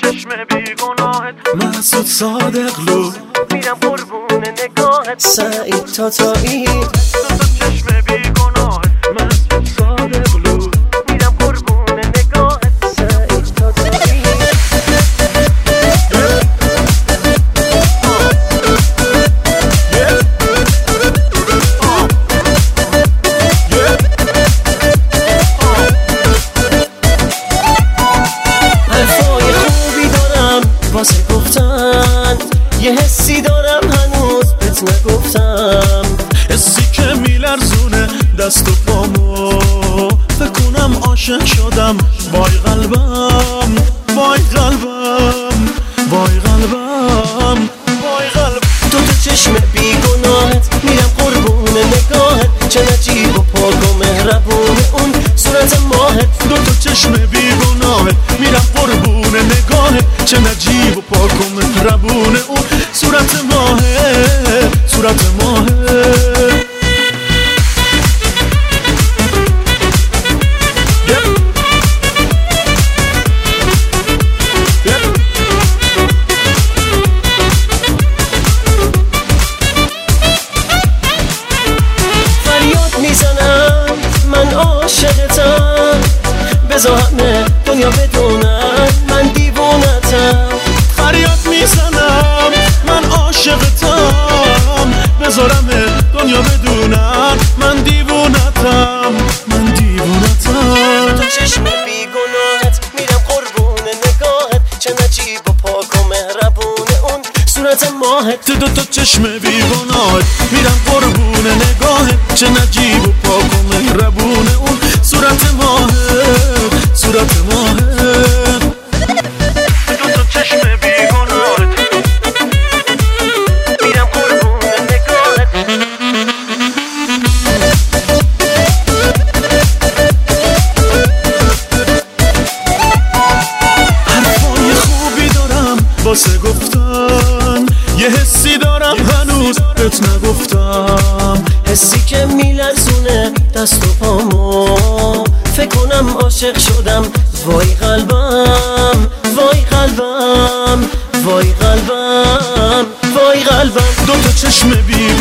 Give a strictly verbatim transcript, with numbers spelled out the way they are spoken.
چشم بیگناهت محسود صادقلو میرم قربون نگاهت سعید تاتایی دو تا چشم بیگناهت محسود صادقلو میرم قربون نگاهت سعید تاتایی حرفای خوبی دارم واسه گفتن، یه حسی دارم هنوز بهت نگفتم. حسی که میلرزونه دست و پامو، فکر کنم عاشق شدم. وای قلبم وای قلبم وای قلبم وای قلبم. تو تو چشم بیگناهت میرم قربون نگاهت، چه نجیب و پاک و مهربون اون صورت ماهت. دو تا چشم بیگناهت میرم قربون نگاهت، چه نجیب و پاک و مهربون اون صورت ماهت صورت ماهت. میزنم من عاشقتم، بذار همه دنیا بدونن من دیوونتم. فریاد میزنم من عاشقتم، بذارم دنیا بدونن من دیوونتم من دیوونتم. تو چشم بیگناهت میرم قربون نگاهت، چه نجیب و پاک و مهربون اون صورت ماهت. تو دو تا چشم بیگناهت میرم قربون نگاهت، چه نجیب و پاک و مهربون اون صورت ماهت صورت ماهت. دو تا چشم بیگناهت میرم قربون نگاهت حرفای خوبی دارم واسه گفتن، یه حسی دارم هنوز بهت نگفتم. حسی که میلرزونه دست و پامو، فکر کنم عاشق شدم. وای قلبم وای قلبم وای قلبم وای قلبم. دو تا چشم بی